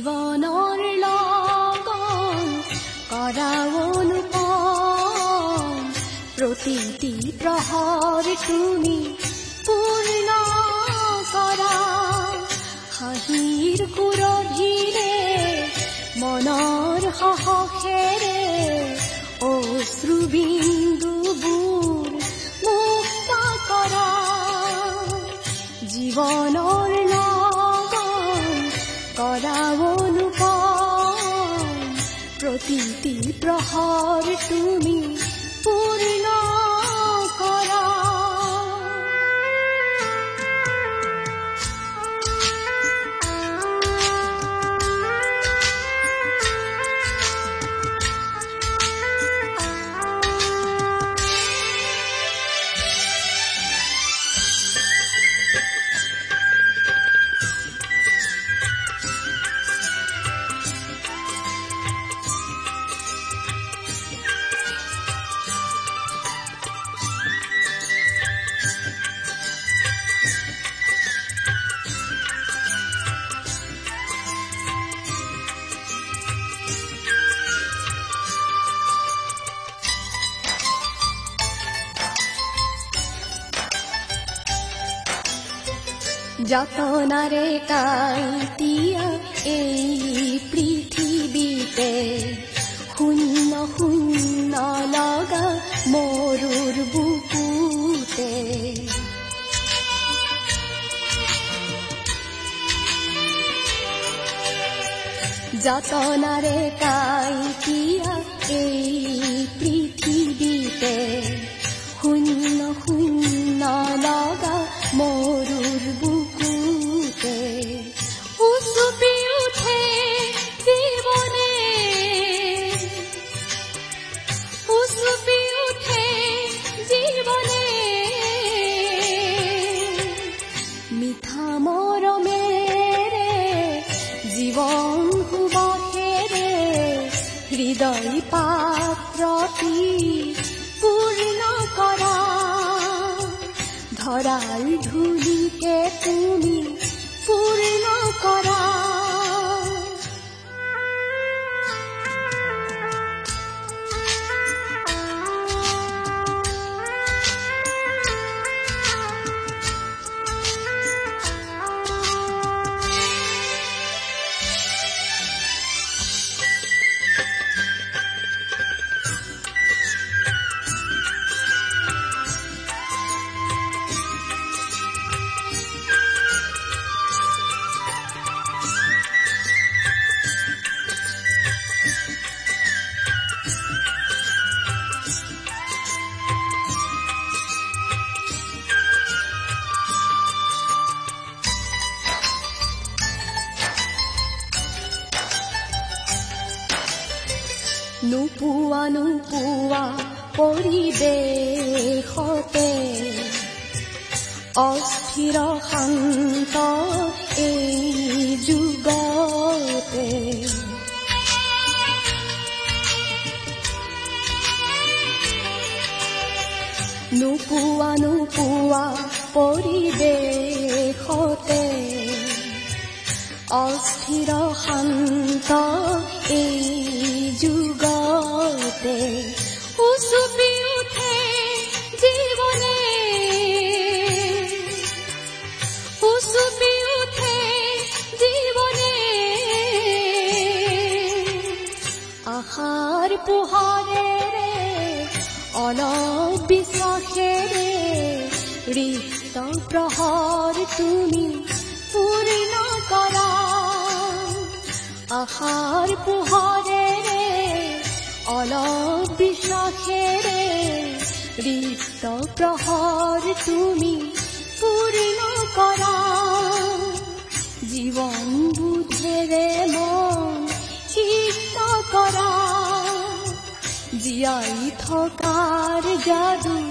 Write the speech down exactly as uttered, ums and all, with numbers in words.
জীৱনৰ লগন কৰা অনুপম প্ৰতিটি প্ৰহৰ তুমি পূৰ্ণ কৰা হাঁহিৰ সুৰভিৰে মনৰ সাহসেৰে অশ্ৰুবিন্দুবোৰ মুক্ত কৰা জীৱনৰ লগন কৰা অনুপম প্ৰতিটি প্ৰহৰ তুমি পূৰ্ণ কৰা যতনাৰে কাইতিয়া এই পৃথিৱীতে শূন্য শূন্য লগা মৰুৰ বুকুতে যতনাৰে কাইতিয়া এই পৃথিৱীতে শূন্য শূন্য লগা মৰুৰ বুকুতে উচুপি উঠে জীৱনে উচুপি উঠে জীৱনে মিঠা মৰমেৰে জীৱন সুবাসেৰে হৃদয় পাত্ৰটি পূৰ্ণ কৰা ধৰাৰ ধূলিকে তুমি পূৰ্ণ কৰা নোপোৱা নোপোৱা পৰিৱেশতে অস্থিৰ শান্ত এই যুগতে নোপোৱা নোপোৱা পৰিৱেশতে অস্থিৰ শান্ত এই যুগতে উচুপি উঠে জীৱনে উচুপি উঠে জীৱনে আশাৰ পোহৰেৰে অলপ বিশ্বাসেৰে ৰিক্ত প্ৰহৰ তুমি পূৰ্ণ কৰা আশাৰ পোহৰেৰে অলপ বিশ্বাসেৰে ৰিক্ত প্ৰহৰ তুমি পূৰ্ণ কৰা জীৱন বুদ্ধেৰে মন সিদ্ধ কৰা জীয়াই থকাৰ যাদু